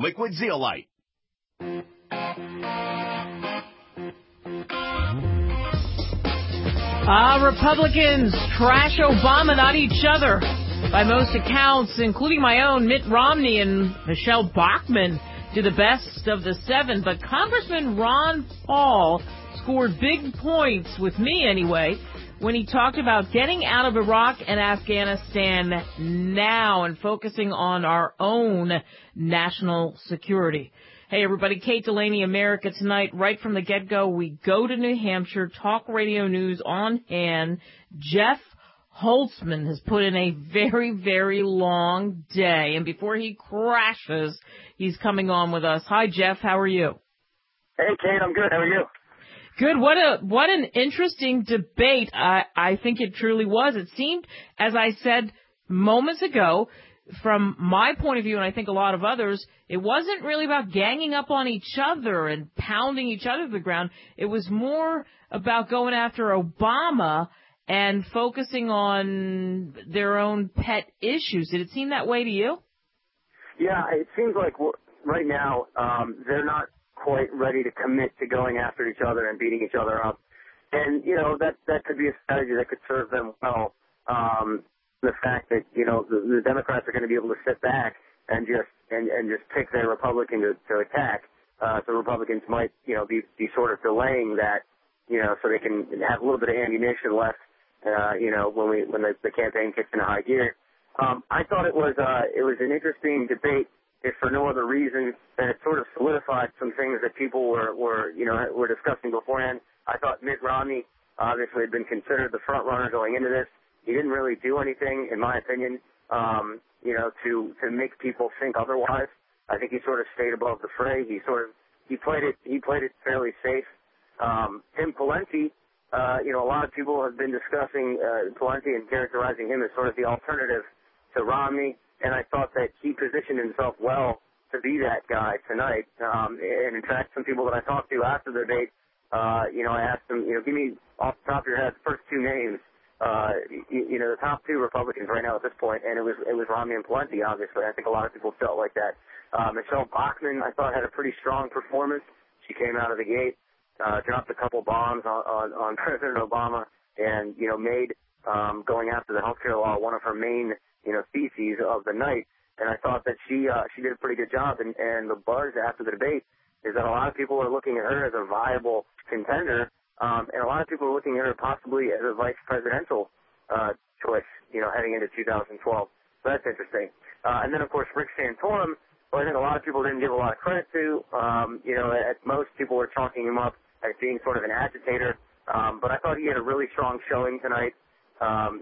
Liquid Zeolite. Republicans trash Obama, not each other. By most accounts, including my own, Mitt Romney and Michelle Bachmann do the best of the seven. But Congressman Ron Paul scored big points, with me anyway, when he talked about getting out of Iraq and Afghanistan now and focusing on our own national security. Hey, everybody, Kate Delaney, America Tonight. Right from the get-go, we go to New Hampshire, talk radio news on hand. Jeff Holtzman has put in a very, very long day, and before he crashes, he's coming on with us. Hi, Jeff. How are you? Hey, Kate. I'm good. How are you? Good. What an interesting debate. I think it truly was. It seemed, as I said moments ago, from my point of view, and I think a lot of others, it wasn't really about ganging up on each other and pounding each other to the ground. It was more about going after Obama and focusing on their own pet issues. Did it seem that way to you? Yeah, it seems like right now they're not quite ready to commit to going after each other and beating each other up. And, that could be a strategy that could serve them well. The fact that, the Democrats are going to be able to sit back and just pick their Republican to attack. So Republicans might, be sort of delaying that, so they can have a little bit of ammunition left, when the campaign kicks into high gear. I thought it was an interesting debate, if for no other reason than it sort of solidified some things that people were discussing beforehand. I thought Mitt Romney obviously had been considered the front runner going into this. He didn't really do anything, in my opinion, to make people think otherwise. I think he sort of stayed above the fray. He played it fairly safe. Tim Pawlenty, a lot of people have been discussing Pawlenty and characterizing him as sort of the alternative to Romney, and I thought that he positioned himself well to be that guy tonight. And in fact, some people that I talked to after the debate, I asked them, give me off the top of your head the first two names. The top two Republicans right now at this point, and it was Romney and Pawlenty, obviously. I think a lot of people felt like that. Michelle Bachmann, I thought, had a pretty strong performance. She came out of the gate, dropped a couple bombs on President Obama, and, made going after the healthcare law one of her main, theses of the night. And I thought that she did a pretty good job. And the buzz after the debate is that a lot of people are looking at her as a viable contender. And a lot of people are looking at her possibly as a vice presidential choice, heading into 2012. So that's interesting. And then, of course, Rick Santorum, who I think a lot of people didn't give a lot of credit to. At most people were chalking him up as being sort of an agitator. But I thought he had a really strong showing tonight. I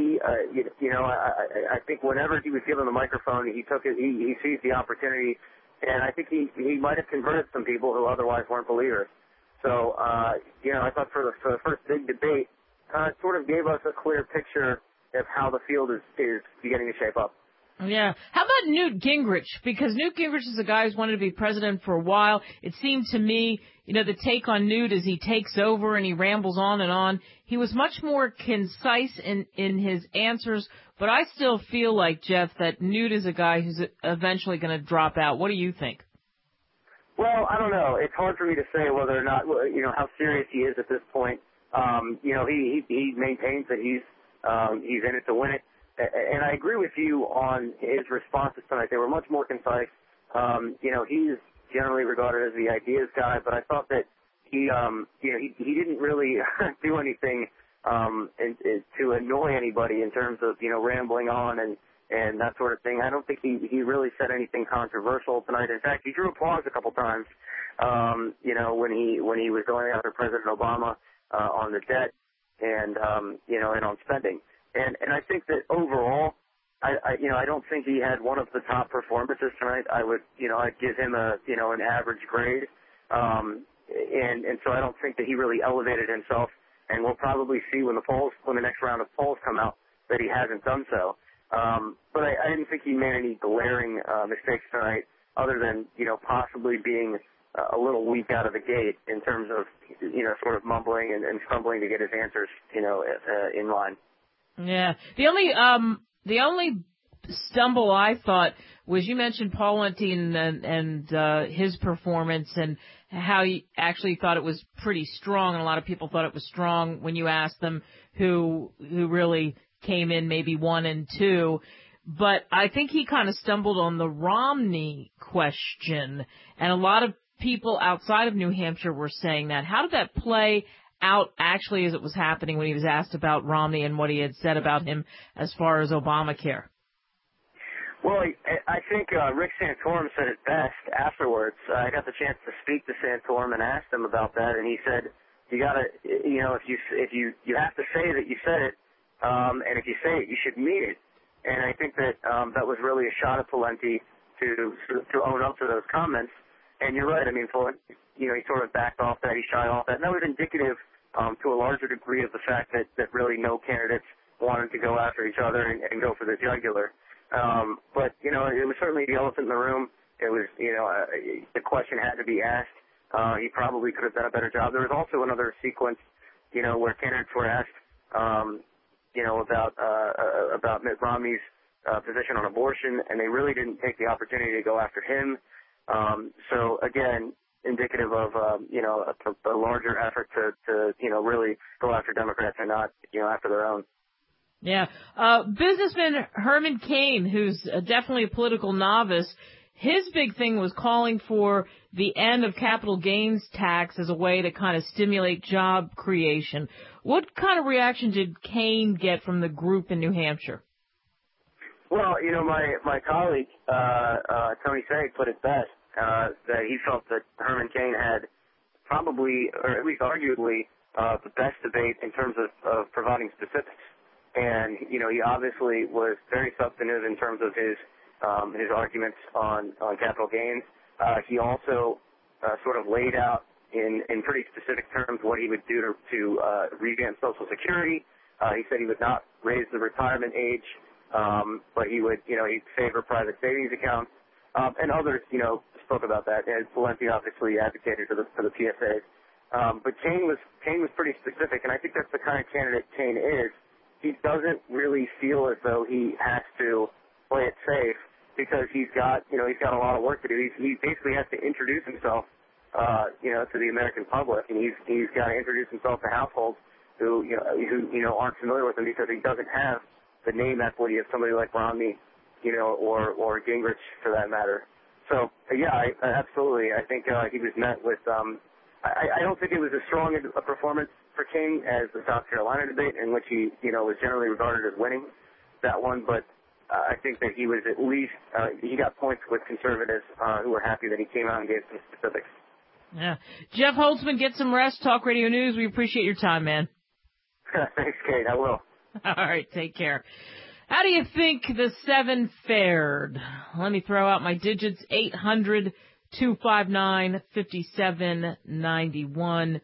think whenever he was given the microphone, he seized the opportunity. And I think he might have converted some people who otherwise weren't believers. So, I thought for the first big debate, it sort of gave us a clear picture of how the field is beginning to shape up. Yeah. How about Newt Gingrich? Because Newt Gingrich is a guy who's wanted to be president for a while. It seemed to me, the take on Newt is he takes over and he rambles on and on. He was much more concise in his answers, but I still feel like, Jeff, that Newt is a guy who's eventually going to drop out. What do you think? Well, I don't know. It's hard for me to say whether or not, how serious he is at this point. He maintains that he's in it to win it. And I agree with you on his responses tonight. They were much more concise. He's generally regarded as the ideas guy, but I thought that he didn't really do anything to annoy anybody in terms of, rambling on and that sort of thing. I don't think he really said anything controversial tonight. In fact, he drew applause a couple times, when he was going after President Obama on the debt and on spending. And I think that overall, I don't think he had one of the top performances tonight. I'd give him an average grade. And so I don't think that he really elevated himself. And we'll probably see when the next round of polls come out that he hasn't done so. But I didn't think he made any glaring mistakes tonight, other than possibly being a little weak out of the gate in terms of sort of mumbling and stumbling to get his answers in line. Yeah. The only stumble I thought was you mentioned Paul Wentine and his performance and how you actually thought it was pretty strong, and a lot of people thought it was strong when you asked them who really came in maybe 1 and 2. But I think he kind of stumbled on the Romney question, and a lot of people outside of New Hampshire were saying that. How did that play out actually as it was happening when he was asked about Romney and what he had said about him as far as Obamacare? Well, I think Rick Santorum said it best afterwards. I got the chance to speak to Santorum and asked him about that, and he said, you gotta, you know, if you have to say that you said it, and if you say it, you should mean it. And I think that that was really a shot at Pawlenty to own up to those comments. And you're right. I mean, Pawlenty, you know, he sort of backed off that, he shied off that, and that was indicative to a larger degree of the fact that really no candidates wanted to go after each other and go for the jugular. But, you know, it was certainly the elephant in the room. It was, you know, the question had to be asked. He probably could have done a better job. There was also another sequence, you know, where candidates were asked, you know, about Mitt Romney's position on abortion, and they really didn't take the opportunity to go after him. So, again, indicative of, you know, a larger effort to, you know, really go after Democrats and not, you know, after their own. Yeah. Businessman Herman Cain, who's definitely a political novice, his big thing was calling for the end of capital gains tax as a way to kind of stimulate job creation. What kind of reaction did Cain get from the group in New Hampshire? Well, you know, my colleague, Tony Saig, put it best, that he felt that Herman Cain had probably, or at least arguably, the best debate in terms of providing specifics. And, you know, he obviously was very substantive in terms of his arguments on capital gains. He also sort of laid out in pretty specific terms what he would do to revamp Social Security. He said he would not raise the retirement age, but he would, you know, he'd favor private savings accounts. And others, you know, spoke about that. And Pawlenty obviously advocated for the PSAs. But Cain was pretty specific, and I think that's the kind of candidate Cain is. He doesn't really feel as though he has to play it safe because he's got a lot of work to do. He basically has to introduce himself, you know, to the American public, and he's got to introduce himself to households who aren't familiar with him because he doesn't have the name equity of somebody like Romney, you know, or Gingrich for that matter. So yeah, absolutely. I think he was met with. I don't think it was as strong a performance for King as the South Carolina debate, in which he, you know, was generally regarded as winning that one. But I think that he was at least he got points with conservatives who were happy that he came out and gave some specifics. Yeah, Jeff Holtzman, get some rest. Talk Radio News. We appreciate your time, man. Thanks, Kate. I will. All right, take care. How do you think the 7 fared? Let me throw out my digits: 800-259-5791.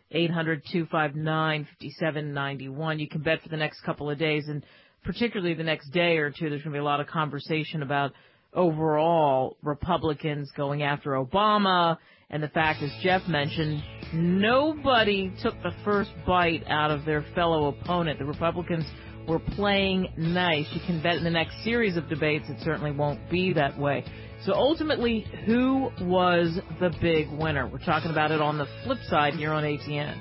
800-259-5791. You can bet for the next couple of days, and particularly the next day or two, there's going to be a lot of conversation about overall Republicans going after Obama, and the fact, as Jeff mentioned, nobody took the first bite out of their fellow opponent. The Republicans were playing nice. You can bet in the next series of debates it certainly won't be that way. So ultimately, who was the big winner? We're talking about it on the flip side here on ATN.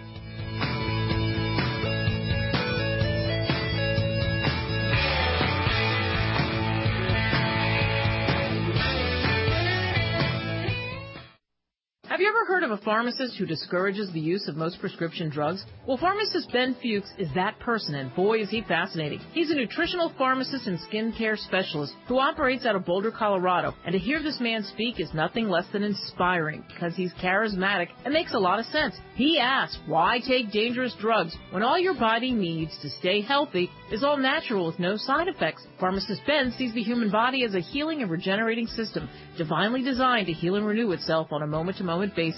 Have you ever heard of a pharmacist who discourages the use of most prescription drugs? Well, pharmacist Ben Fuchs is that person, and boy, is he fascinating. He's a nutritional pharmacist and skincare specialist who operates out of Boulder, Colorado, and to hear this man speak is nothing less than inspiring because he's charismatic and makes a lot of sense. He asks, why take dangerous drugs when all your body needs to stay healthy is all natural with no side effects? Pharmacist Ben sees the human body as a healing and regenerating system, divinely designed to heal and renew itself on a moment-to-moment basis.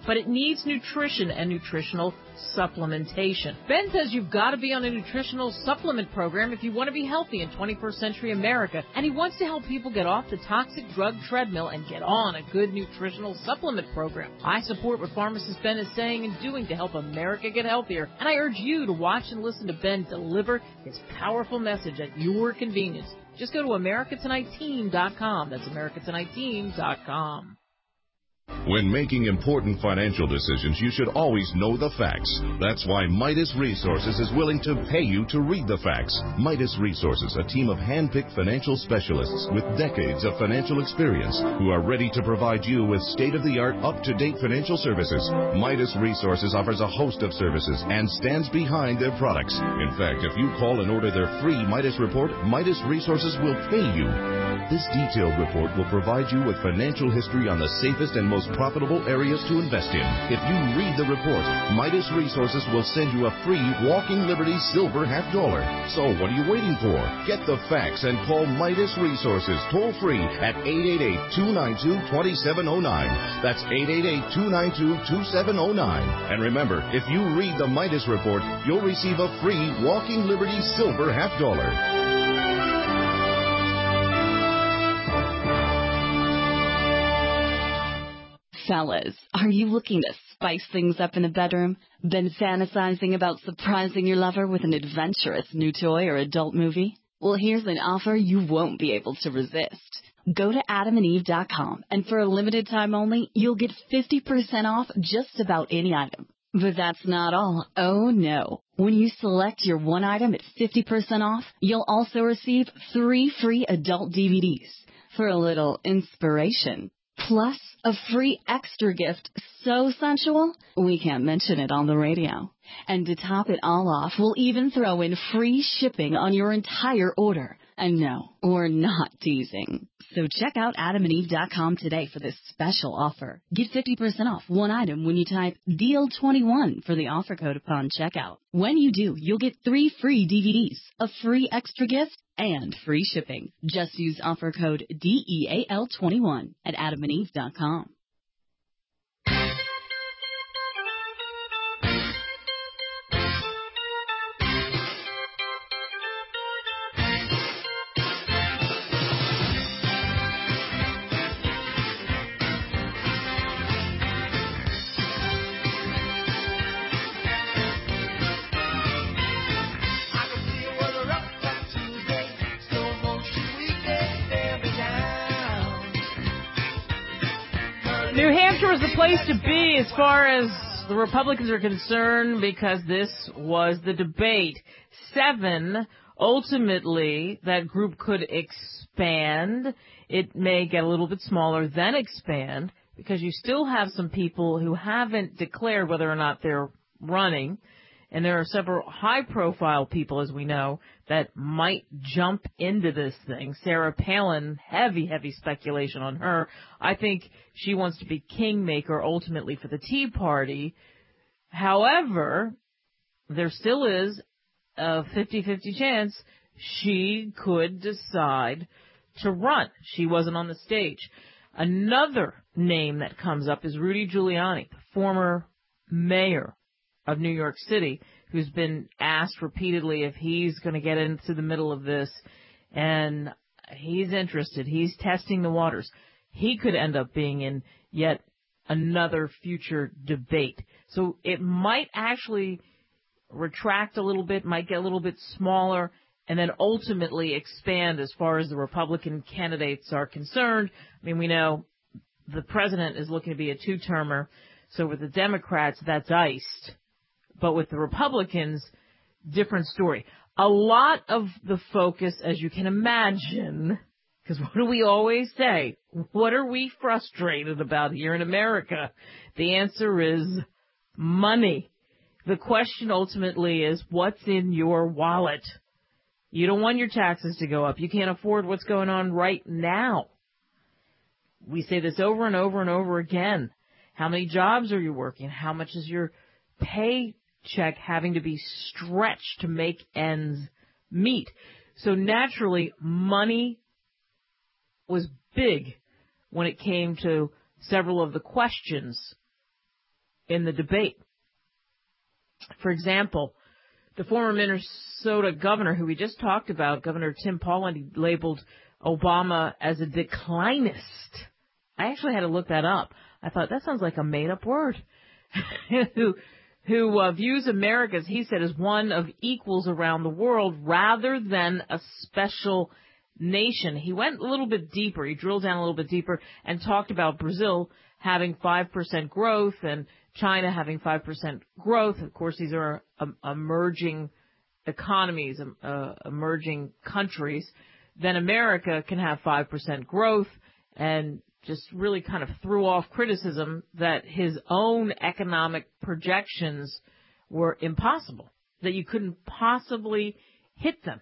but it needs nutrition and nutritional supplementation. Ben says you've got to be on a nutritional supplement program if you want to be healthy in 21st century America, and he wants to help people get off the toxic drug treadmill and get on a good nutritional supplement program. I support what pharmacist Ben is saying and doing to help America get healthier, and I urge you to watch and listen to Ben deliver his powerful message at your convenience. Just go to AmericaTonightTeam.com. That's AmericaTonightTeam.com. When making important financial decisions, you should always know the facts. That's why Midas Resources is willing to pay you to read the facts. Midas Resources, a team of hand-picked financial specialists with decades of financial experience who are ready to provide you with state-of-the-art, up-to-date financial services. Midas Resources offers a host of services and stands behind their products. In fact, if you call and order their free Midas report, Midas Resources will pay you. This detailed report will provide you with financial history on the safest and most profitable areas to invest in. If you read the report, Midas Resources will send you a free Walking Liberty Silver $50. So what are you waiting for? Get the facts and call Midas Resources toll free at 888-292-2709. That's 888-292-2709. And remember, if you read the Midas report, you'll receive a free Walking Liberty Silver $50. Fellas, are you looking to spice things up in the bedroom? Been fantasizing about surprising your lover with an adventurous new toy or adult movie? Well, here's an offer you won't be able to resist. Go to adamandeve.com, and for a limited time only, you'll get 50% off just about any item. But that's not all. Oh, no. When you select your one item at 50% off, you'll also receive 3 free adult DVDs for a little inspiration. Plus, a free extra gift so sensual, we can't mention it on the radio. And to top it all off, we'll even throw in free shipping on your entire order. And no, we're not teasing. So check out adamandeve.com today for this special offer. Get 50% off one item when you type DEAL21 for the offer code upon checkout. When you do, you'll get 3 free DVDs, a free extra gift, and free shipping. Just use offer code DEAL21 at adamandeve.com. New Hampshire is the place to be as far as the Republicans are concerned because this was the debate. 7, ultimately, that group could expand. It may get a little bit smaller, then expand, because you still have some people who haven't declared whether or not they're running. And there are several high-profile people, as we know, that might jump into this thing. Sarah Palin, heavy speculation on her. I think she wants to be kingmaker ultimately for the Tea Party. However, there still is a 50-50 chance she could decide to run. She wasn't on the stage. Another name that comes up is Rudy Giuliani, the former mayor of New York City, who's been asked repeatedly if he's going to get into the middle of this, and he's interested. He's testing the waters. He could end up being in yet another future debate. So it might actually retract a little bit, might get a little bit smaller, and then ultimately expand as far as the Republican candidates are concerned. I mean, we know the president is looking to be a 2-termer, so with the Democrats, that's iced. But with the Republicans, different story. A lot of the focus, as you can imagine, because what do we always say? What are we frustrated about here in America? The answer is money. The question ultimately is, what's in your wallet? You don't want your taxes to go up. You can't afford what's going on right now. We say this over and over and over again. How many jobs are you working? How much is your paycheck having to be stretched to make ends meet? So naturally, money was big when it came to several of the questions in the debate. For example, the former Minnesota governor, who we just talked about, Governor Tim Pawlenty, labeled Obama as a declinist. I actually had to look that up. I thought that sounds like a made-up word. who views America, as he said, as one of equals around the world rather than a special nation. He went a little bit deeper. He drilled down a little bit deeper and talked about Brazil having 5% growth and China having 5% growth. Of course, these are emerging economies, emerging countries. Then America can have 5% growth, and just really kind of threw off criticism that his own economic projections were impossible, that you couldn't possibly hit them.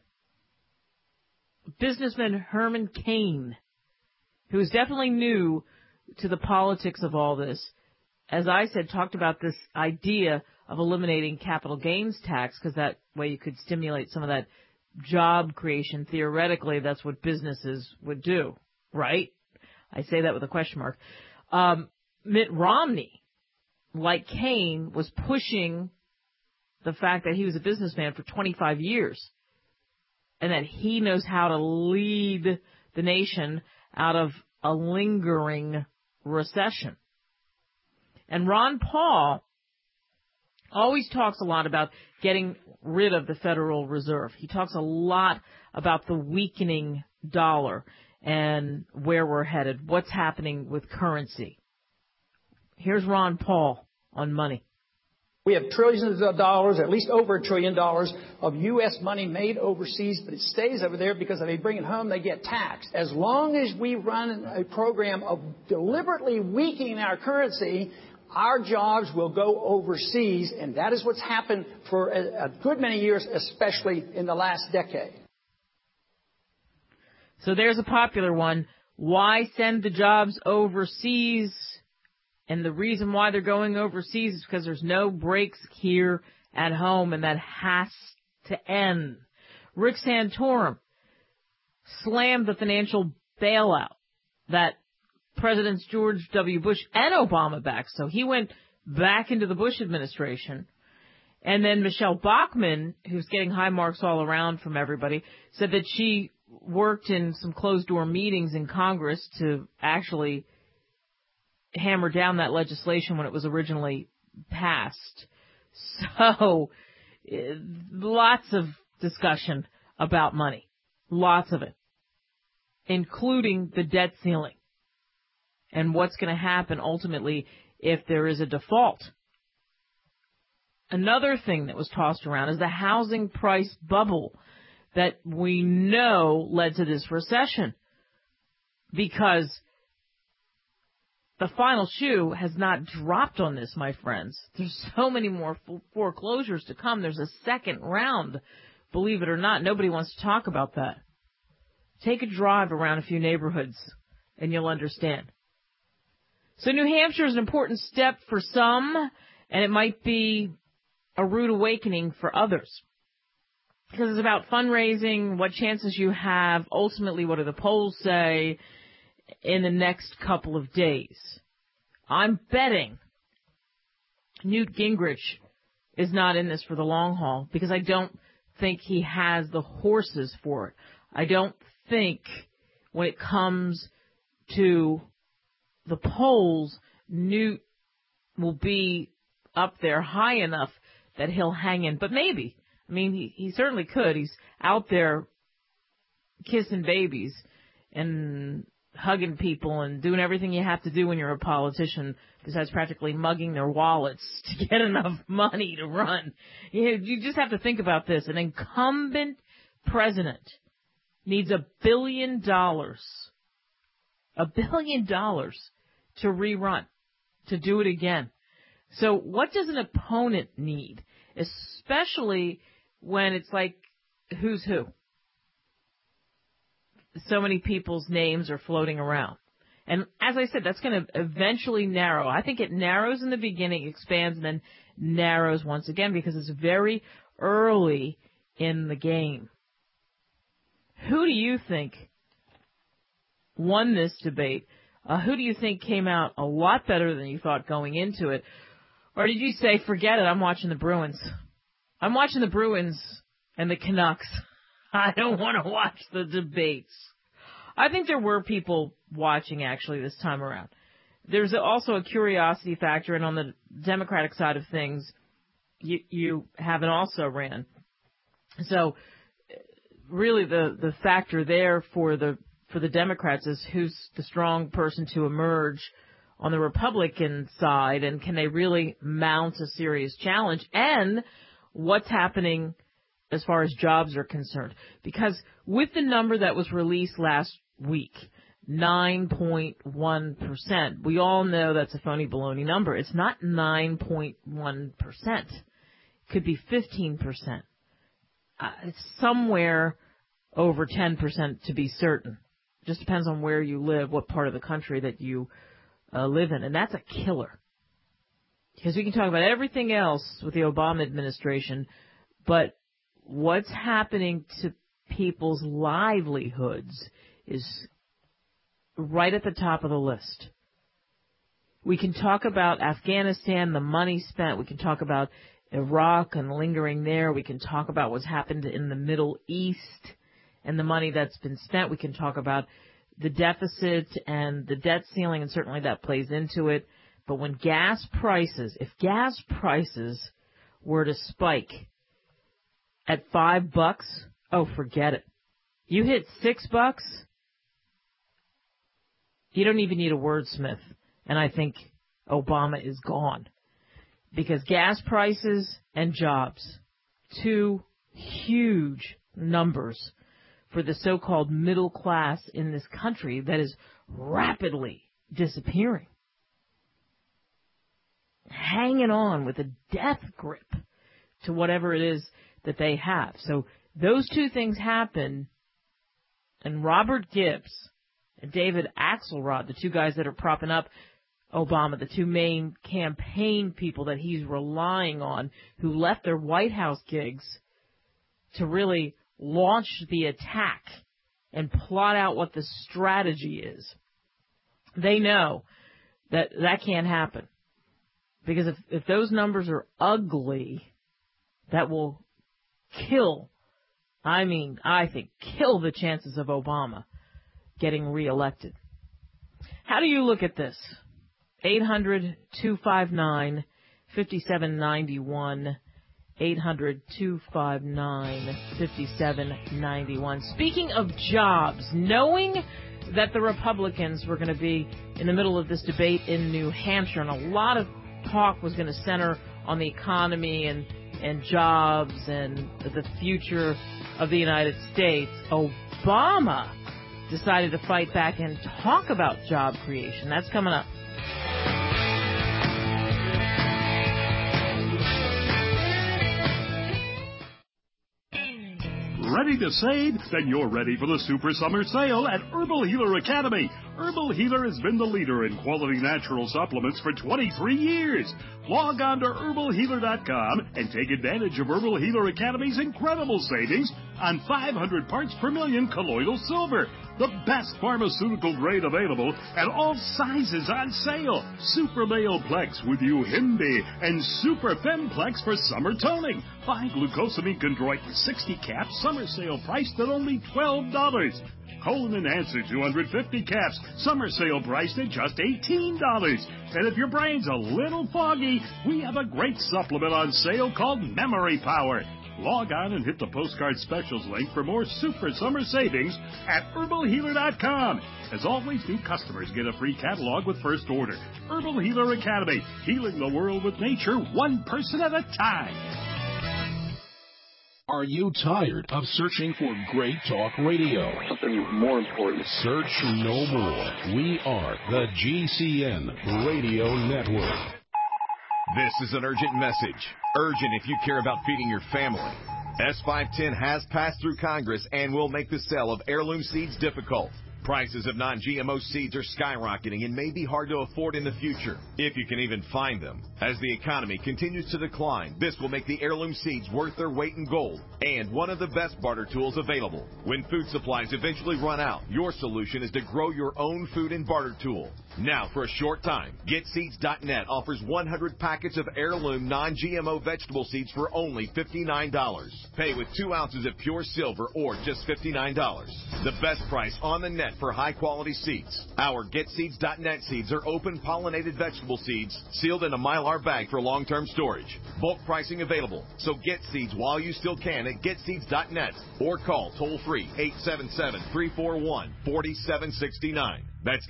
Businessman Herman Cain, who is definitely new to the politics of all this, as I said, talked about this idea of eliminating capital gains tax because that way you could stimulate some of that job creation. Theoretically, that's what businesses would do, right? I say that with a question mark. Mitt Romney, like Cain, was pushing the fact that he was a businessman for 25 years and that he knows how to lead the nation out of a lingering recession. And Ron Paul always talks a lot about getting rid of the Federal Reserve. He talks a lot about the weakening dollar and where we're headed, what's happening with currency. Here's Ron Paul on money. We have trillions of dollars, at least over $1 trillion of U.S. money made overseas, but it stays over there because if they bring it home, they get taxed. As long as we run a program of deliberately weakening our currency, our jobs will go overseas, and that is what's happened for a good many years, especially in the last decade. So there's a popular one. Why send the jobs overseas? And the reason why they're going overseas is because there's no breaks here at home, and that has to end. Rick Santorum slammed the financial bailout that Presidents George W. Bush and Obama backed. So he went back into the Bush administration. And then Michelle Bachmann, who's getting high marks all around from everybody, said that she worked in some closed-door meetings in Congress to actually hammer down that legislation when it was originally passed. So, lots of discussion about money. Lots of it. Including the debt ceiling. And what's going to happen ultimately if there is a default. Another thing that was tossed around is the housing price bubble that we know led to this recession. Because the final shoe has not dropped on this, my friends. There's so many more foreclosures to come. There's a second round. Believe it or not, nobody wants to talk about that. Take a drive around a few neighborhoods and you'll understand. So New Hampshire is an important step for some, and it might be a rude awakening for others. Because it's about fundraising, what chances you have, ultimately what do the polls say in the next couple of days. I'm betting Newt Gingrich is not in this for the long haul because I don't think he has the horses for it. I don't think when it comes to the polls, Newt will be up there high enough that he'll hang in. But maybe. I mean, he certainly could. He's out there kissing babies and hugging people and doing everything you have to do when you're a politician, besides practically mugging their wallets to get enough money to run. You just have to think about this. An incumbent president needs $1 billion. $1 billion to rerun, to do it again. So what does an opponent need, especially when it's like who's who? So many people's names are floating around. And as I said, that's going to eventually narrow. I think it narrows in the beginning, expands, and then narrows once again because it's very early in the game. Who do you think won this debate? Who do you think came out a lot better than you thought going into it? Or did you say, forget it, I'm watching the Bruins? I'm watching the Bruins and the Canucks. I don't want to watch the debates. I think there were people watching, actually, this time around. There's also a curiosity factor, and on the Democratic side of things, you have an also-ran. So, really, the factor there for the Democrats is who's the strong person to emerge on the Republican side, and can they really mount a serious challenge, and what's happening as far as jobs are concerned. Because with the number that was released last week, 9.1%, we all know that's a phony baloney number. It's not 9.1%. It could be 15%. It's somewhere over 10% to be certain. Just depends on where you live, what part of the country that you live in, and that's a killer. Because we can talk about everything else with the Obama administration, but what's happening to people's livelihoods is right at the top of the list. We can talk about Afghanistan, the money spent. We can talk about Iraq and lingering there. We can talk about what's happened in the Middle East and the money that's been spent. We can talk about the deficit and the debt ceiling, and certainly that plays into it. But when if gas prices were to spike at $5, oh, forget it. You hit $6, you don't even need a wordsmith. And I think Obama is gone. Because gas prices and jobs, two huge numbers for the so-called middle class in this country that is rapidly disappearing. Hanging on with a death grip to whatever it is that they have. So those two things happen, and Robert Gibbs and David Axelrod, the two guys that are propping up Obama, the two main campaign people that he's relying on, who left their White House gigs to really launch the attack and plot out what the strategy is. They know that that can't happen. Because if those numbers are ugly, that will kill, I think, kill the chances of Obama getting reelected. How do you look at this? 800-259-5791. 800-259-5791. Speaking of jobs, knowing that the Republicans were going to be in the middle of this debate in New Hampshire, and a lot of talk was going to center on the economy and jobs and the future of the United States, Obama decided to fight back and talk about job creation. That's coming up. Ready to save? Then you're ready for the Super Summer Sale at Herbal Healer Academy. Herbal Healer has been the leader in quality natural supplements for 23 years. Log on to herbalhealer.com and take advantage of Herbal Healer Academy's incredible savings on 500 parts per million colloidal silver, the best pharmaceutical grade available, and all sizes on sale. Super Male Plex with Uhimbi and Super Femplex for summer toning. Buy glucosamine chondroit 60 caps, summer sale priced at only $12. Colon Enhancer 250 caps, summer sale priced at just $18. And if your brain's a little foggy, we have a great supplement on sale called Memory Power. Log on and hit the postcard specials link for more super summer savings at herbalhealer.com. As always, new customers get a free catalog with first order. Herbal Healer Academy, healing the world with nature, one person at a time. Are you tired of searching for great talk radio? Something more important. Search no more. We are the GCN Radio Network. This is an urgent message. Urgent if you care about feeding your family. S510 has passed through Congress and will make the sale of heirloom seeds difficult. Prices of non-GMO seeds are skyrocketing and may be hard to afford in the future, if you can even find them. As the economy continues to decline, this will make the heirloom seeds worth their weight in gold and one of the best barter tools available. When food supplies eventually run out, your solution is to grow your own food and barter tool. Now, for a short time, GetSeeds.net offers 100 packets of heirloom non-GMO vegetable seeds for only $59. Pay with 2 ounces of pure silver or just $59. The best price on the net for high-quality seeds. Our GetSeeds.net seeds are open pollinated vegetable seeds sealed in a Mylar bag for long-term storage. Bulk pricing available, so get seeds while you still can at GetSeeds.net or call toll-free 877-341-4769. That's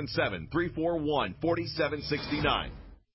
877-341-4769.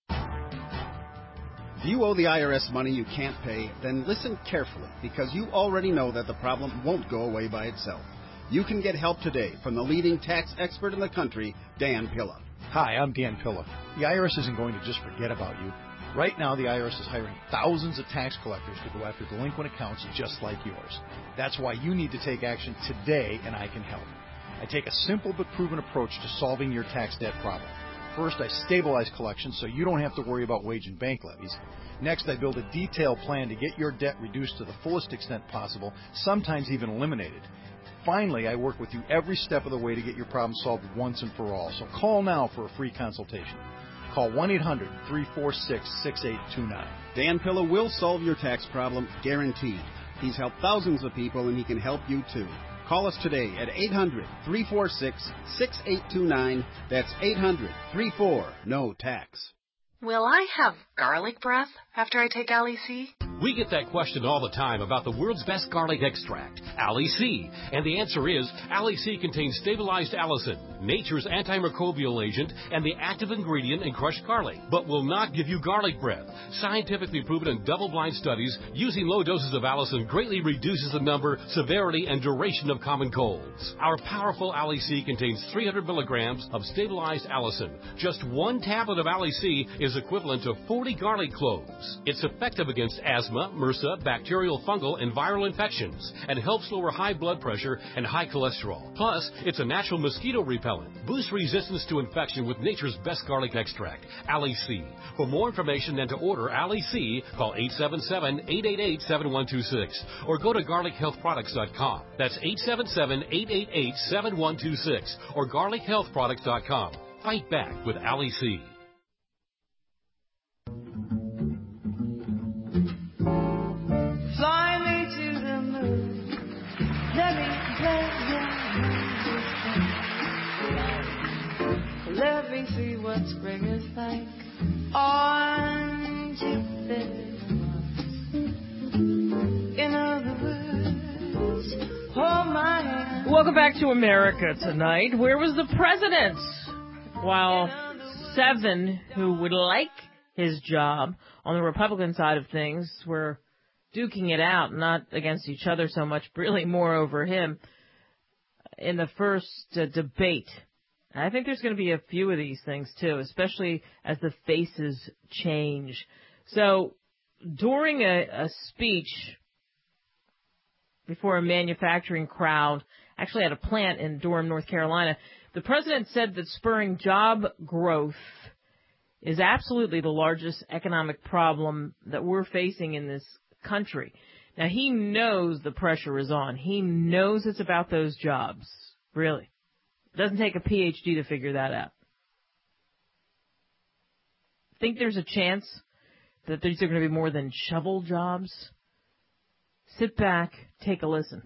If you owe the IRS money you can't pay, then listen carefully, because you already know that the problem won't go away by itself. You can get help today from the leading tax expert in the country, Dan Pilla. Hi, I'm Dan Pilla. The IRS isn't going to just forget about you. Right now, the IRS is hiring thousands of tax collectors to go after delinquent accounts just like yours. That's why you need to take action today, and I can help. I take a simple but proven approach to solving your tax debt problem. First, I stabilize collections so you don't have to worry about wage and bank levies. Next, I build a detailed plan to get your debt reduced to the fullest extent possible, sometimes even eliminated. Finally, I work with you every step of the way to get your problem solved once and for all. So call now for a free consultation. Call 1-800-346-6829. Dan Pilla will solve your tax problem, guaranteed. He's helped thousands of people, and he can help you too. Call us today at 800-346-6829. That's 800-34-NO-TAX. Will I have garlic breath after I take Ali-C? We get that question all the time about the world's best garlic extract, Ali-C. And the answer is, Ali-C contains stabilized allicin, nature's antimicrobial agent, and the active ingredient in crushed garlic, but will not give you garlic breath. Scientifically proven in double-blind studies, using low doses of allicin greatly reduces the number, severity, and duration of common colds. Our powerful Ali-C contains 300 milligrams of stabilized allicin. Just 1 tablet of Ali-C is equivalent to 40 garlic cloves. It's effective against asthma, MRSA, bacterial, fungal, and viral infections, and helps lower high blood pressure and high cholesterol. Plus, it's a natural mosquito repellent. Boost resistance to infection with nature's best garlic extract, Ali-C. For more information and to order Ali-C, call 877-888-7126 or go to garlichealthproducts.com. That's 877-888-7126 or garlichealthproducts.com. Fight back with Ali-C. Fly me to the moon. Let me play your Let me see what spring is like on Jupiter. In other words, hold my hand. Welcome back to America Tonight. Where was the president? While 7 who would like his job on the Republican side of things were duking it out, not against each other so much, but really more over him in the first debate. I think there's going to be a few of these things, too, especially as the faces change. So during a speech before a manufacturing crowd, actually at a plant in Durham, North Carolina, the president said that spurring job growth is absolutely the largest economic problem that we're facing in this country. Now, he knows the pressure is on. He knows it's about those jobs. Really. It doesn't take a PhD to figure that out. Think there's a chance that these are going to be more than shovel jobs? Sit back, take a listen.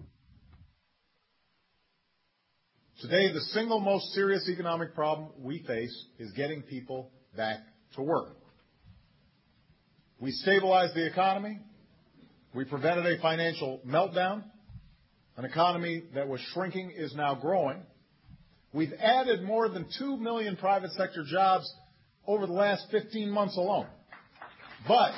Today, the single most serious economic problem we face is getting people back to work. We stabilized the economy. We prevented a financial meltdown. An economy that was shrinking is now growing. We've added more than 2 million private sector jobs over the last 15 months alone. But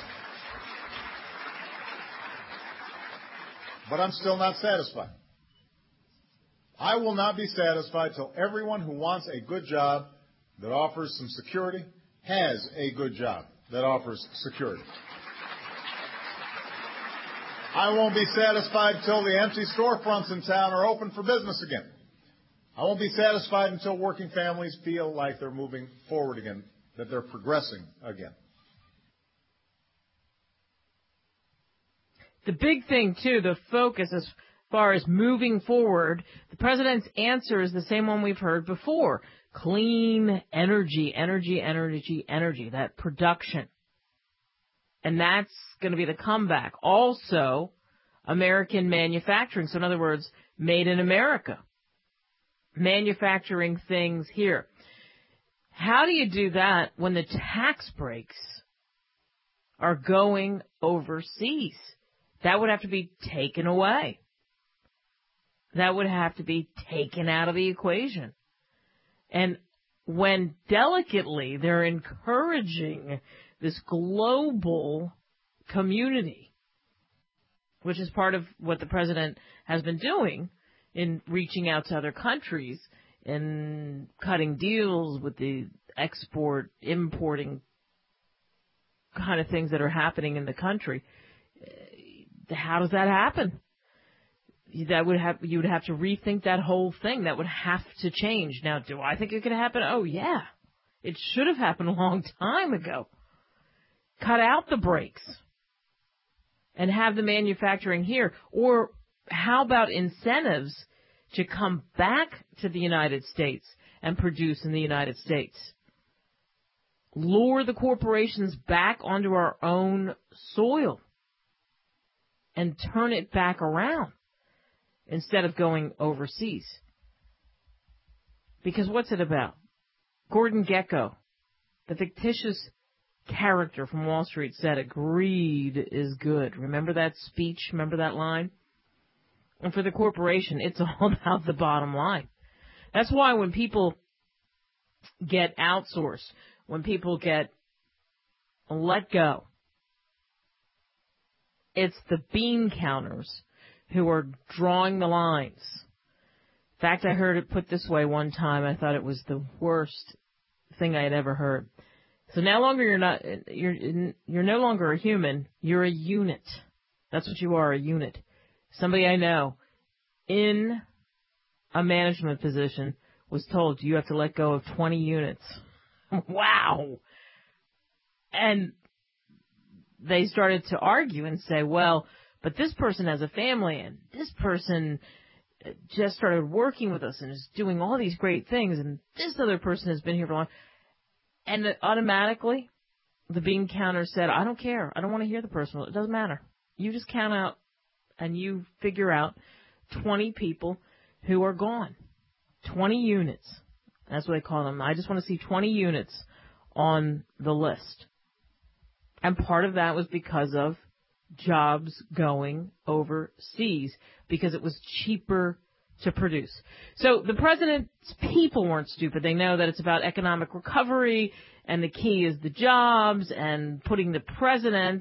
I'm still not satisfied. I will not be satisfied till everyone who wants a good job that offers some security has a good job that offers security. I won't be satisfied till the empty storefronts in town are open for business again. I won't be satisfied until working families feel like they're moving forward again, that they're progressing again. The big thing, too, the focus as far as moving forward, the president's answer is the same one we've heard before. Clean energy, that production. And that's going to be the comeback. Also, American manufacturing. So in other words, made in America. Manufacturing things here. How do you do that when the tax breaks are going overseas? That would have to be taken away. That would have to be taken out of the equation. And when delicately they're encouraging this global community, which is part of what the president has been doing in reaching out to other countries and cutting deals with the export, importing kind of things that are happening in the country. How does that happen? You would have to rethink that whole thing. That would have to change. Now, do I think it could happen? Oh, yeah. It should have happened a long time ago. Cut out the brakes and have the manufacturing here. Or how about incentives to come back to the United States and produce in the United States? Lure the corporations back onto our own soil and turn it back around instead of going overseas. Because what's it about? Gordon Gekko, the fictitious character from Wall Street, said it. Greed is good. Remember that speech? Remember that line? And for the corporation, it's all about the bottom line. That's why when people get outsourced, when people get let go, it's the bean counters who are drawing the lines. In fact, I heard it put this way one time. I thought it was the worst thing I had ever heard. So no longer you're no longer a human. You're a unit. That's what you are, a unit. Somebody I know in a management position was told you have to let go of 20 units. Wow. And they started to argue and say, well, but this person has a family and this person just started working with us and is doing all these great things and this other person has been here for long. And automatically the bean counter said, I don't care. I don't want to hear the personal. It doesn't matter. You just count out and you figure out 20 people who are gone. 20 units. That's what they call them. I just want to see 20 units on the list. And part of that was because of jobs going overseas, because it was cheaper to produce. So the president's people weren't stupid. They know that it's about economic recovery, and the key is the jobs, and putting the president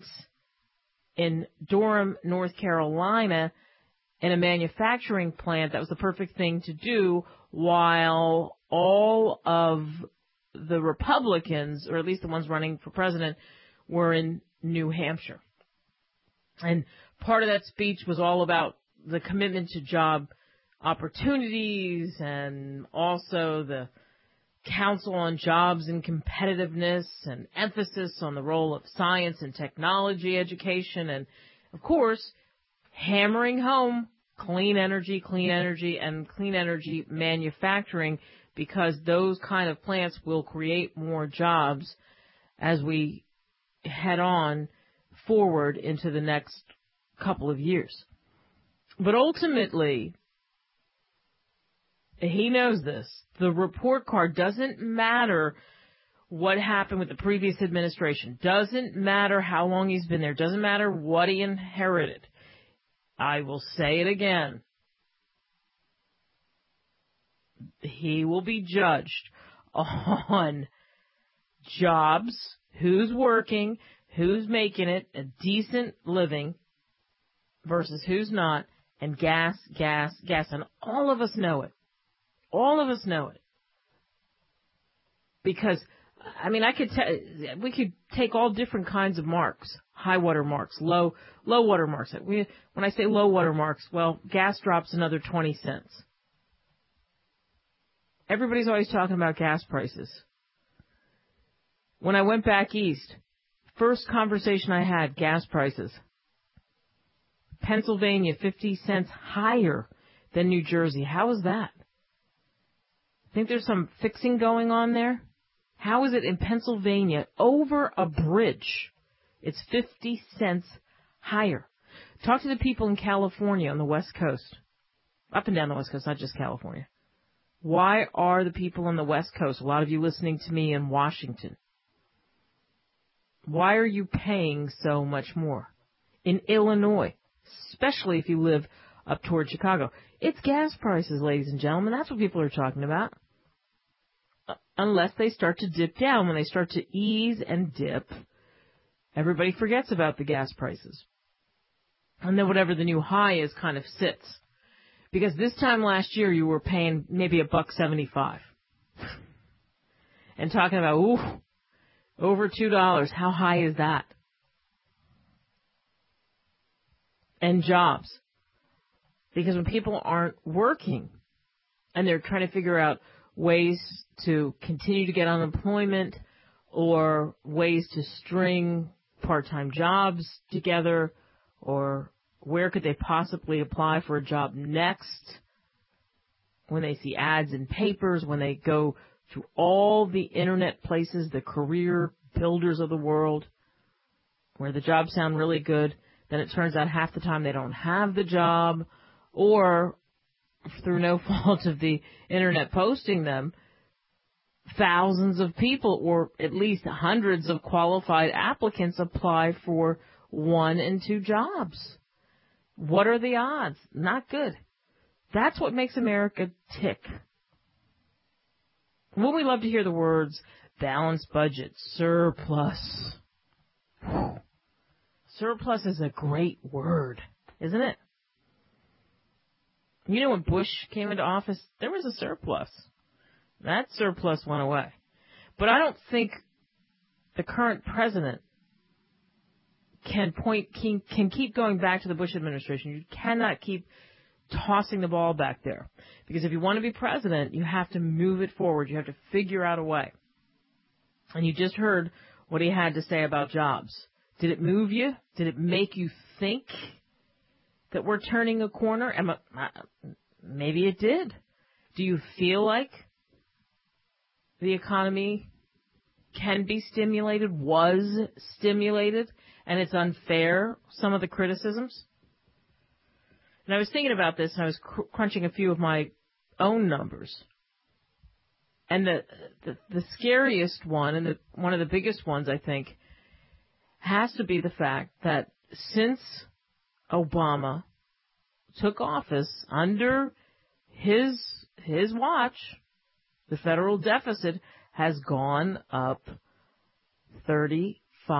in Durham, North Carolina, in a manufacturing plant. That was the perfect thing to do, while all of the Republicans, or at least the ones running for president, were in New Hampshire. And part of that speech was all about the commitment to job opportunities and also the Council on Jobs and Competitiveness and emphasis on the role of science and technology education and, of course, hammering home clean energy, and clean energy manufacturing, because those kind of plants will create more jobs as we head on forward into the next couple of years. But ultimately, he knows this. The report card doesn't matter what happened with the previous administration. Doesn't matter how long he's been there. Doesn't matter what he inherited. I will say it again. He will be judged on jobs, who's working, who's making it a decent living versus who's not, and gas. And all of us know it. All of us know it. Because, I mean, we could take all different kinds of marks. High water marks, low water marks. When I say low water marks, well, gas drops another 20 cents. everybody's always talking about gas prices. When I went back east, first conversation I had, gas prices. Pennsylvania, 50 cents higher than New Jersey. How is that? Think there's some fixing going on there? How is it in Pennsylvania, over a bridge, it's 50 cents higher? Talk to the people in California on the West Coast, up and down the West Coast, not just California. Why are the people on the West Coast, a lot of you listening to me in Washington, why are you paying so much more? In Illinois, especially if you live up toward Chicago, it's gas prices, ladies and gentlemen. That's what people are talking about. Unless they start to dip down. When they start to ease and dip, everybody forgets about the gas prices. And then whatever the new high is kind of sits. Because this time last year you were paying maybe $1.75. And talking about, ooh, over $2. How high is that? And jobs. Because when people aren't working and they're trying to figure out ways to continue to get unemployment or ways to string part-time jobs together, or where could they possibly apply for a job next, when they see ads in papers, when they go through all the internet places, the career builders of the world, where the jobs sound really good, then it turns out half the time they don't have the job, or through no fault of the internet posting them, thousands of people, or at least hundreds of qualified applicants, apply for 1 and 2 jobs. What are the odds? Not good. That's what makes America tick. Wouldn't we love to hear the words balanced budget, surplus? Whew. Surplus is a great word, isn't it? You know, when Bush came into office, there was a surplus. That surplus went away. But I don't think the current president can keep going back to the Bush administration. You cannot keep tossing the ball back there. Because if you want to be president, you have to move it forward. You have to figure out a way. And you just heard what he had to say about jobs. Did it move you? Did it make you think that we're turning a corner? Maybe it did. Do you feel like the economy can be stimulated, was stimulated, and it's unfair, some of the criticisms? And I was thinking about this, and I was crunching a few of my own numbers. And the scariest one, and one of the biggest ones, I think, has to be the fact that since Obama took office, under his watch, the federal deficit has gone up 35%.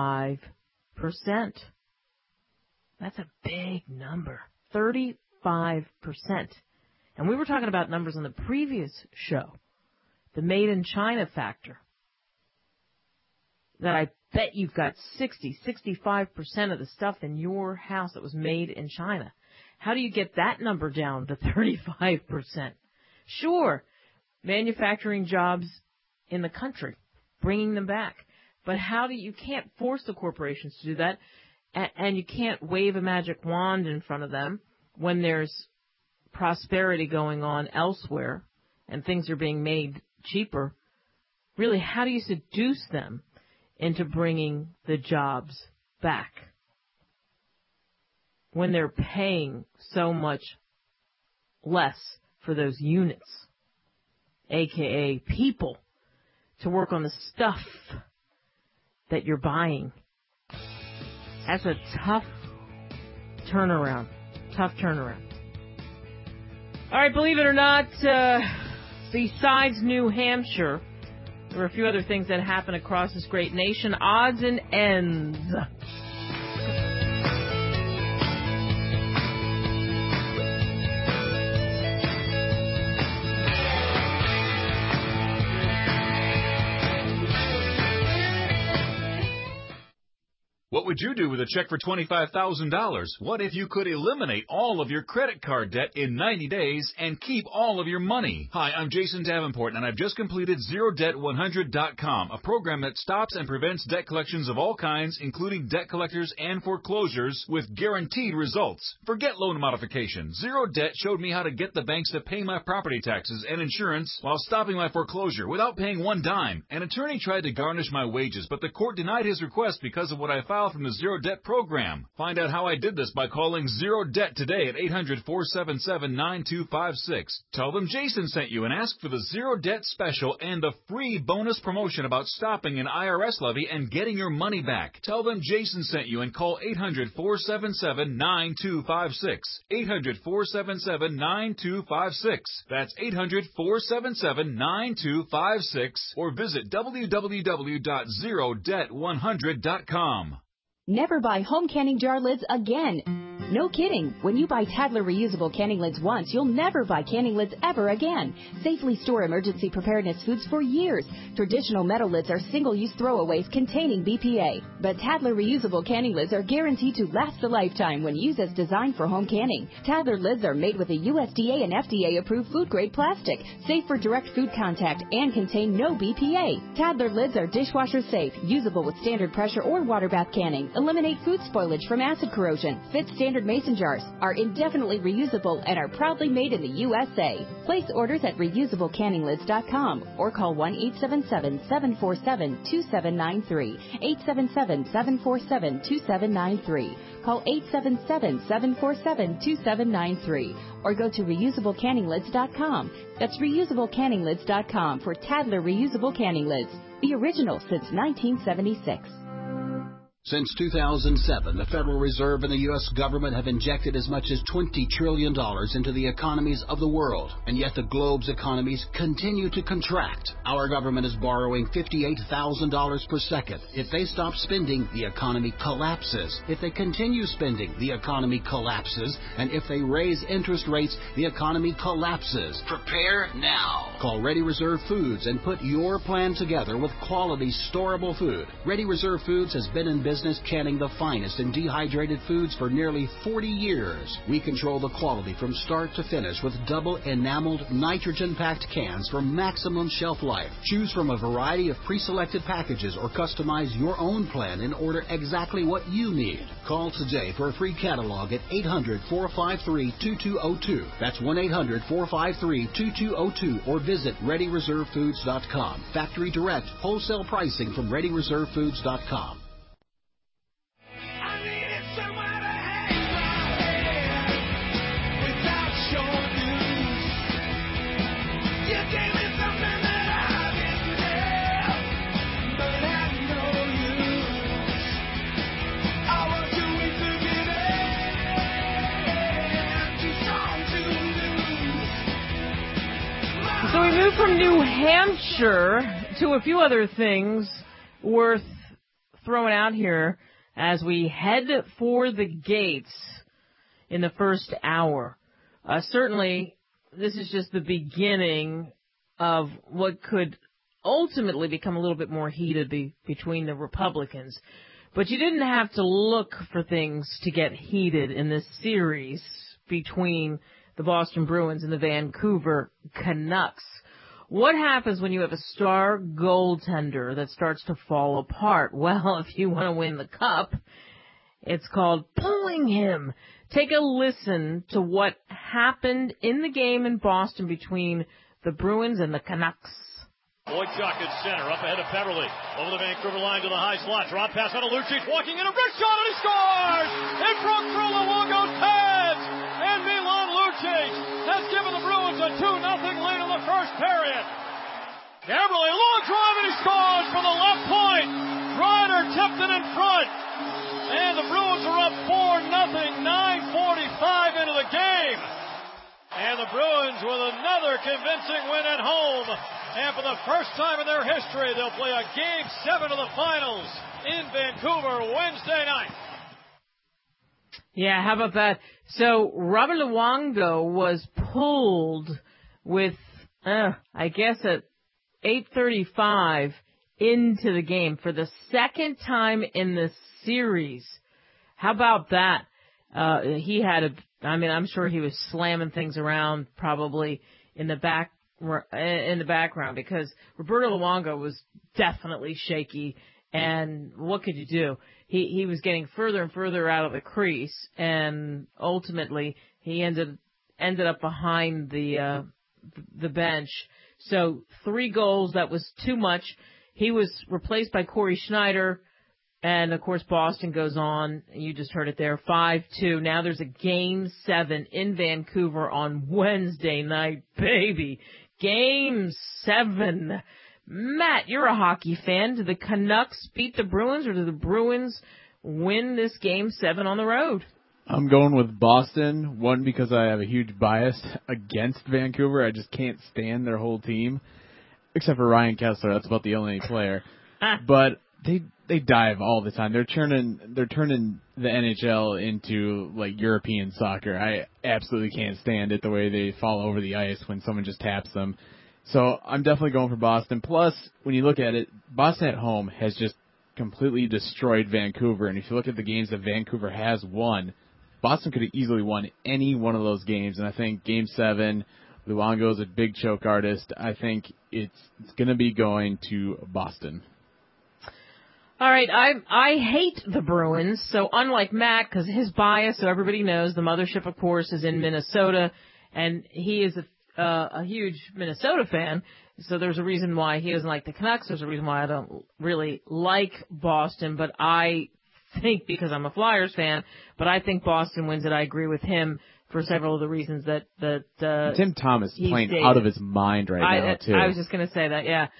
That's a big number. 35%. And we were talking about numbers on the previous show. The made in China factor. That I bet you've got 65% of the stuff in your house that was made in China. How do you get that number down to 35%? Sure, manufacturing jobs in the country, bringing them back. But you can't force the corporations to do that, and you can't wave a magic wand in front of them when there's prosperity going on elsewhere and things are being made cheaper. Really, how do you seduce them into bringing the jobs back when they're paying so much less for those units, aka people, to work on the stuff that you're buying? That's a tough turnaround. Tough turnaround. All right, believe it or not, besides New Hampshire, there were a few other things that happened across this great nation. Odds and ends. What would you do with a check for $25,000? What if you could eliminate all of your credit card debt in 90 days and keep all of your money? Hi, I'm Jason Davenport, and I've just completed ZeroDebt100.com, a program that stops and prevents debt collections of all kinds, including debt collectors and foreclosures, with guaranteed results. Forget loan modification. Zero Debt showed me how to get the banks to pay my property taxes and insurance while stopping my foreclosure without paying one dime. An attorney tried to garnish my wages, but the court denied his request because of what I filed from the Zero Debt program. Find out how I did this by calling Zero Debt today at 800-477-9256. Tell them Jason sent you and ask for the Zero Debt special and the free bonus promotion about stopping an IRS levy and getting your money back. Tell them Jason sent you and call 800-477-9256. 800-477-9256. That's 800-477-9256 or visit www.zerodebt100.com. Never buy home canning jar lids again. No kidding. When you buy Tadler reusable canning lids once, you'll never buy canning lids ever again. Safely store emergency preparedness foods for years. Traditional metal lids are single-use throwaways containing BPA. But Tadler reusable canning lids are guaranteed to last a lifetime when used as designed for home canning. Tadler lids are made with a USDA and FDA-approved food-grade plastic, safe for direct food contact, and contain no BPA. Tadler lids are dishwasher safe, usable with standard pressure or water bath canning, eliminate food spoilage from acid corrosion, fit standard mason jars, are indefinitely reusable, and are proudly made in the USA. Place orders at reusablecanninglids.com or call 1-877-747-2793. 877-747-2793. Call 877-747-2793 or go to reusablecanninglids.com. That's reusablecanninglids.com for Tadler reusable canning lids. The original since 1976. Since 2007, the Federal Reserve and the U.S. government have injected as much as $20 trillion into the economies of the world, and yet the globe's economies continue to contract. Our government is borrowing $58,000 per second. If they stop spending, the economy collapses. If they continue spending, the economy collapses. And if they raise interest rates, the economy collapses. Prepare now. Call Ready Reserve Foods and put your plan together with quality, storable food. Ready Reserve Foods has been in business canning the finest in dehydrated foods for nearly 40 years. We control the quality from start to finish with double enameled, nitrogen-packed cans for maximum shelf life. Choose from a variety of pre-selected packages or customize your own plan and order exactly what you need. Call today for a free catalog at 800-453-2202. That's 1-800-453-2202 or visit ReadyReserveFoods.com. Factory direct, wholesale pricing from ReadyReserveFoods.com. So we move from New Hampshire to a few other things worth throwing out here as we head for the gates in the first hour. Certainly, this is just the beginning of what could ultimately become a little bit more heated between the Republicans. But you didn't have to look for things to get heated in this series between the Boston Bruins and the Vancouver Canucks. What happens when you have a star goaltender that starts to fall apart? Well, if you want to win the cup, it's called pulling him. Take a listen to what happened in the game in Boston between the Bruins and the Canucks. Wojciech at center, up ahead of Beverly. Over the Vancouver line to the high slot. Drop pass on to Lucic, walking in a wrist shot, and he scores! It broke through Luongo's pads! And Milan Lucic has given the Bruins a 2-0 lead in the first period. Beverly, long drive, and he scores from the left point. Ryder tipped it in front. And the Bruins are up 4-0, 9:45 into the game. And the Bruins with another convincing win at home. And for the first time in their history, they'll play a Game 7 of the finals in Vancouver Wednesday night. Yeah, how about that? So Robert Luongo was pulled with, I guess at 8:35 into the game for the second time in the series. How about that? I'm sure he was slamming things around probably in the background because Roberto Luongo was definitely shaky. And what could you do? He was getting further and further out of the crease, and ultimately he ended up behind the bench. So 3 goals, that was too much. He was replaced by Corey Schneider, and of course Boston goes on. You just heard it there, 5-2. Now there's a Game 7 in Vancouver on Wednesday night, baby. Game 7. Matt, you're a hockey fan. Do the Canucks beat the Bruins, or do the Bruins win this Game 7 on the road? I'm going with Boston, one, because I have a huge bias against Vancouver. I just can't stand their whole team, except for Ryan Kessler. That's about the only player. But they dive all the time. They're turning the NHL into like European soccer. I absolutely can't stand it, the way they fall over the ice when someone just taps them. So I'm definitely going for Boston. Plus, when you look at it, Boston at home has just completely destroyed Vancouver. And if you look at the games that Vancouver has won, Boston could have easily won any one of those games. And I think Game 7, Luongo is a big choke artist. I think it's going to be going to Boston. All right, I hate the Bruins. So unlike Matt, because his bias, so everybody knows, the mothership, of course, is in Minnesota. And he is a huge Minnesota fan, so there's a reason why he doesn't like the Canucks. There's a reason why I don't really like Boston, but I think, because I'm a Flyers fan, but I think Boston wins it. I agree with him for several of the reasons that Tim Thomas is playing out of his mind right now, too. I was just going to say that, yeah.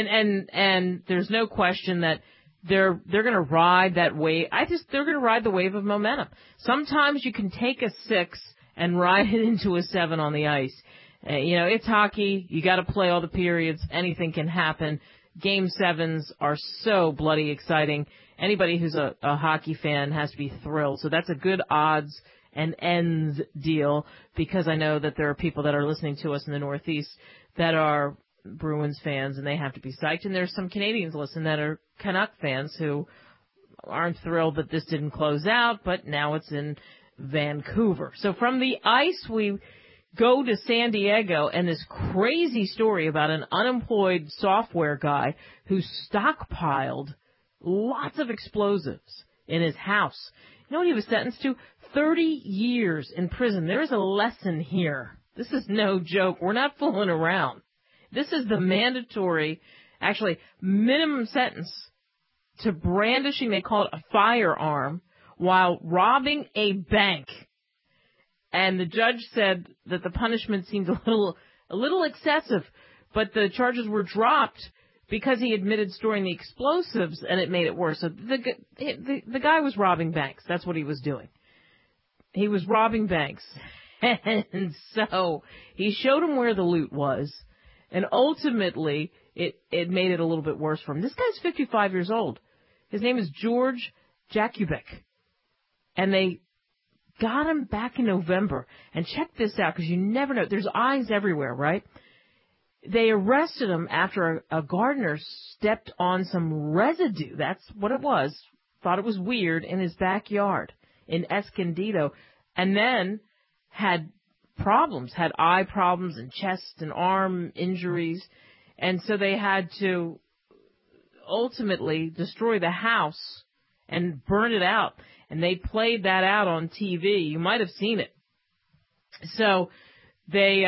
And there's no question that they're going to ride that wave. They're going to ride the wave of momentum. Sometimes you can take a 6 and ride it into a 7 on the ice. It's hockey. You got to play all the periods. Anything can happen. Game 7s are so bloody exciting. Anybody who's a hockey fan has to be thrilled. So that's a good odds and ends deal, because I know that there are people that are listening to us in the Northeast that are Bruins fans, and they have to be psyched. And there's some Canadians listening that are Canuck fans who aren't thrilled that this didn't close out, but now it's in Vancouver. So from the ice, we go to San Diego, and this crazy story about an unemployed software guy who stockpiled lots of explosives in his house. You know what he was sentenced to? 30 years in prison. There is a lesson here. This is no joke. We're not fooling around. This is the mandatory, actually, minimum sentence to brandishing, they call it a firearm, while robbing a bank. And the judge said that the punishment seemed a little excessive, but the charges were dropped because he admitted storing the explosives, and it made it worse. So the guy was robbing banks. That's what he was doing. He was robbing banks. And so he showed him where the loot was, and ultimately it made it a little bit worse for him. This guy's 55 years old. His name is George Jakubik. And they got him back in November. And check this out, because you never know. There's eyes everywhere, right? They arrested him after a gardener stepped on some residue. That's what it was. Thought it was weird in his backyard in Escondido. And then had problems, had eye problems and chest and arm injuries. And so they had to ultimately destroy the house and burn it out. And they played that out on TV. You might have seen it. So they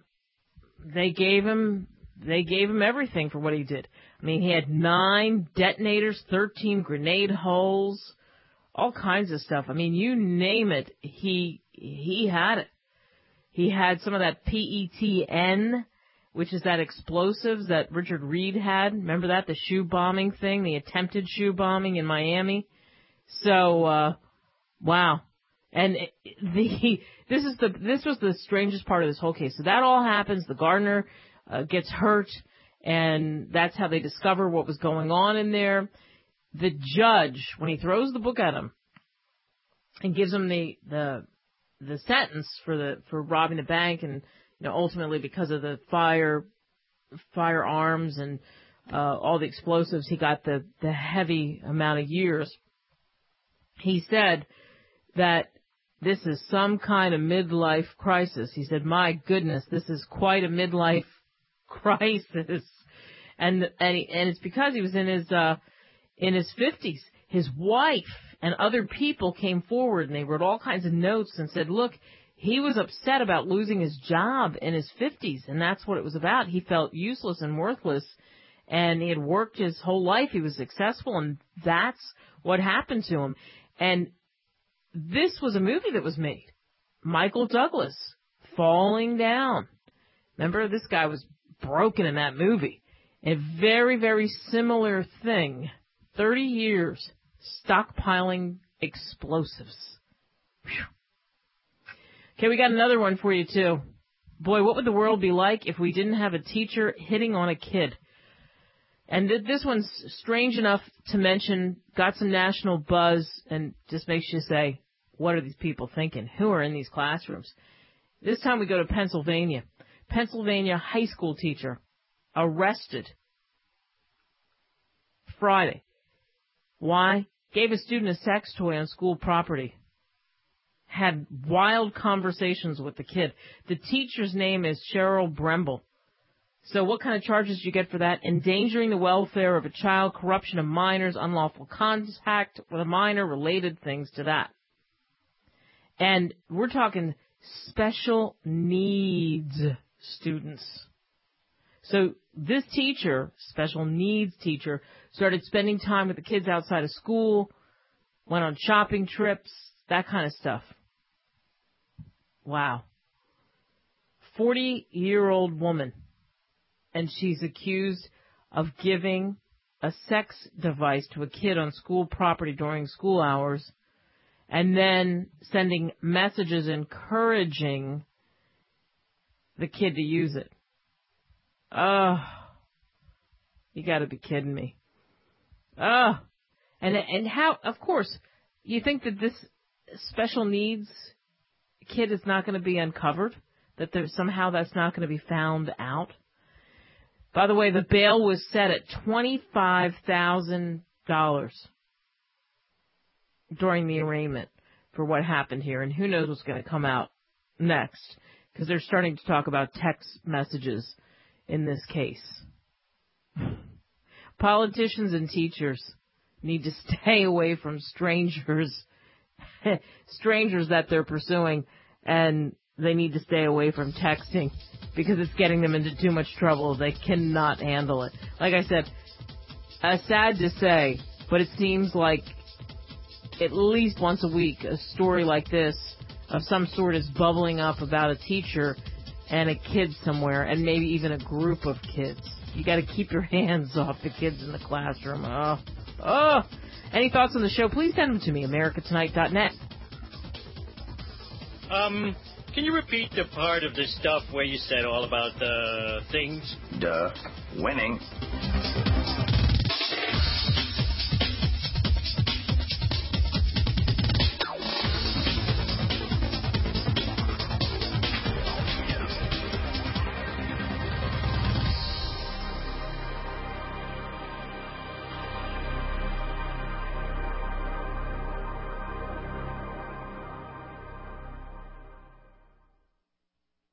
gave him everything for what he did. I mean, he had 9 detonators, 13 grenade holes, all kinds of stuff. I mean, you name it, he had it. He had some of that PETN, which is that explosives that Richard Reed had. Remember that? The shoe bombing thing, the attempted shoe bombing in Miami. So, wow. And this was the strangest part of this whole case. So that all happens. The gardener gets hurt, and that's how they discover what was going on in there. The judge, when he throws the book at him and gives him the sentence for robbing the bank, and ultimately because of the firearms and all the explosives, he got the heavy amount of years. He said that this is some kind of midlife crisis. He said, my goodness, this is quite a midlife crisis. And it's because he was in his 50s. His wife and other people came forward and they wrote all kinds of notes and said, look, he was upset about losing his job in his 50s, and that's what it was about. He felt useless and worthless, and he had worked his whole life. He was successful, and that's what happened to him. And this was a movie that was made. Michael Douglas, Falling Down. Remember, this guy was broken in that movie. A very, very similar thing. 30 years stockpiling explosives. Whew. Okay, we got another one for you, too. Boy, what would the world be like if we didn't have a teacher hitting on a kid? And this one's strange enough to mention, got some national buzz, and just makes you say, what are these people thinking? Who are in these classrooms? This time we go to Pennsylvania. Pennsylvania high school teacher arrested Friday. Why? Gave a student a sex toy on school property. Had wild conversations with the kid. The teacher's name is Cheryl Bremble. So what kind of charges do you get for that? Endangering the welfare of a child, corruption of minors, unlawful contact with a minor, related things to that. And we're talking special needs students. So this teacher, special needs teacher, started spending time with the kids outside of school, went on shopping trips, that kind of stuff. Wow. 40-year-old woman, and she's accused of giving a sex device to a kid on school property during school hours and then sending messages encouraging the kid to use it. Oh, you got to be kidding me. Oh, and how, of course, you think that this special needs kid is not going to be uncovered, that somehow that's not going to be found out. By the way, the bail was set at $25,000 during the arraignment for what happened here, and who knows what's going to come out next, because they're starting to talk about text messages in this case. Politicians and teachers need to stay away from strangers that they're pursuing, and they need to stay away from texting because it's getting them into too much trouble. They cannot handle it. Like I said, sad to say, but it seems like at least once a week a story like this of some sort is bubbling up about a teacher and a kid somewhere, and maybe even a group of kids. You got to keep your hands off the kids in the classroom. Oh. Any thoughts on the show? Please send them to me, americatonight.net. Can you repeat the part of the stuff where you said all about the things? Winning.